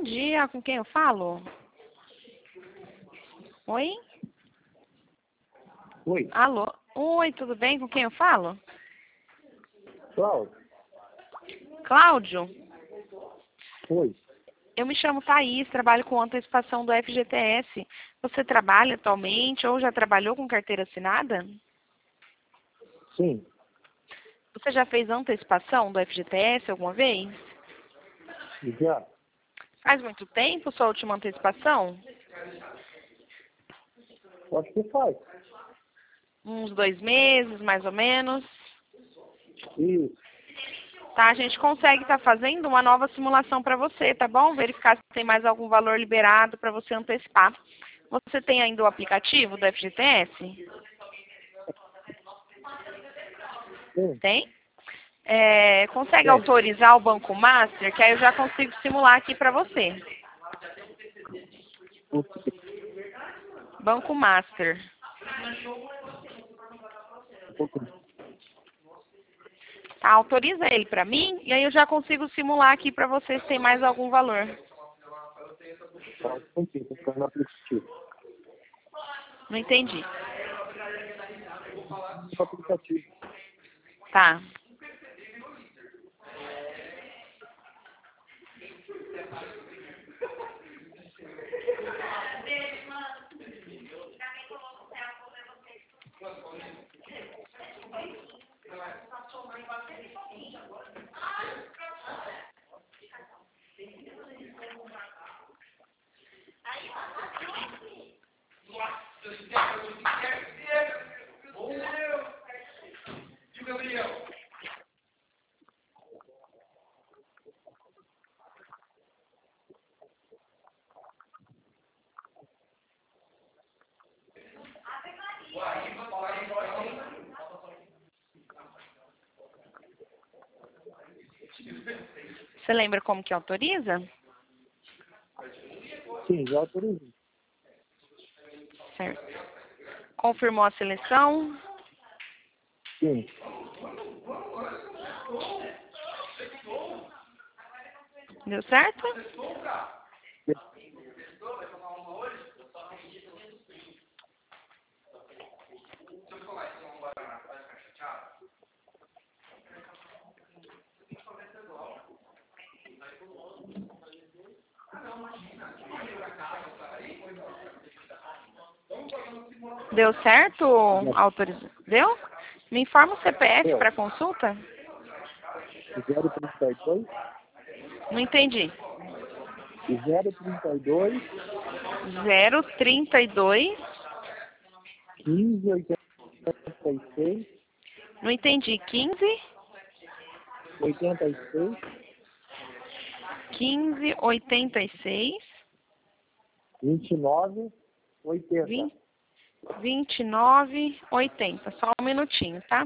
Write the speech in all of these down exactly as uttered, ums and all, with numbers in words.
Bom dia, com quem eu falo? Oi? Oi. Alô? Oi, tudo bem? Com quem eu falo? Cláudio. Cláudio? Oi. Eu me chamo Thaís, trabalho com antecipação do F G T S. Você trabalha atualmente ou já trabalhou com carteira assinada? Sim. Você já fez antecipação do F G T S alguma vez? Já. Faz muito tempo sua última antecipação? Acho que faz. Uns dois meses, mais ou menos. Isso. Tá, a gente consegue estar fazendo uma nova simulação para você, tá bom? Verificar se tem mais algum valor liberado para você antecipar. Você tem ainda o aplicativo do F G T S? Sim. Tem? É, consegue Tem. autorizar o Banco Master, que aí eu já consigo simular aqui para você. Banco Master. Tá, autoriza ele para mim e aí eu já consigo simular aqui para você se tem mais algum valor. Pode sentir, tô ficando no aplicativo. Não entendi. No aplicativo. Tá. Você lembra como que autoriza? Sim, já autorizei. Certo. Confirmou a seleção? Sim. Deu certo? Deu certo? Autoriza. Deu? Me informa o C P F Deu. para consulta? zero trinta e dois. Não entendi. zero trinta e dois. zero trinta e dois. quinze, oitenta e seis. Não entendi. quinze. oitenta e seis. quinze, oitenta e seis. vinte e nove. oitenta. vinte e nove, oitenta. Só um minutinho, tá?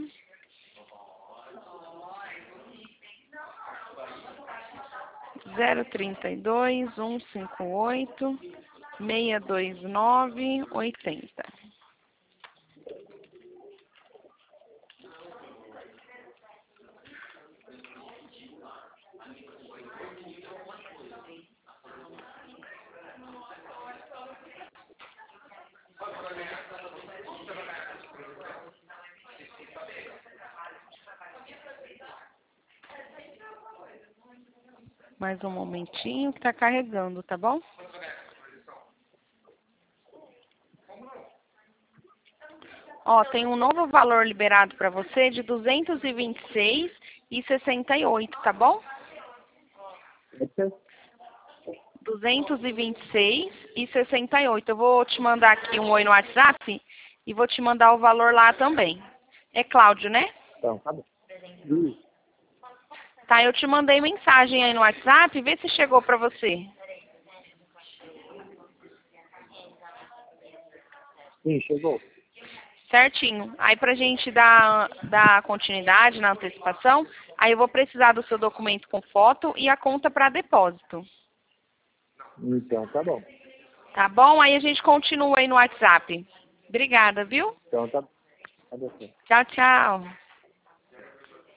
zero trinta e dois, cento e cinquenta e oito, seiscentos e vinte e nove, oitenta. Mais um momentinho que tá carregando, tá bom? Ó, tem um novo valor liberado para você de duzentos e vinte e seis e sessenta e oito, tá bom? duzentos e vinte e seis e sessenta e oito. Eu vou te mandar aqui um oi no WhatsApp e vou te mandar o valor lá também. É Cláudio, né? Então, tá bom. Isso. Tá, eu te mandei mensagem aí no WhatsApp, vê se chegou pra você. Sim, chegou. Certinho. Aí pra gente dar, dar continuidade na antecipação, aí eu vou precisar do seu documento com foto e a conta para depósito. Então, tá bom. Tá bom? Aí a gente continua aí no WhatsApp. Obrigada, viu? Então, tá, tá bom. Tchau, tchau.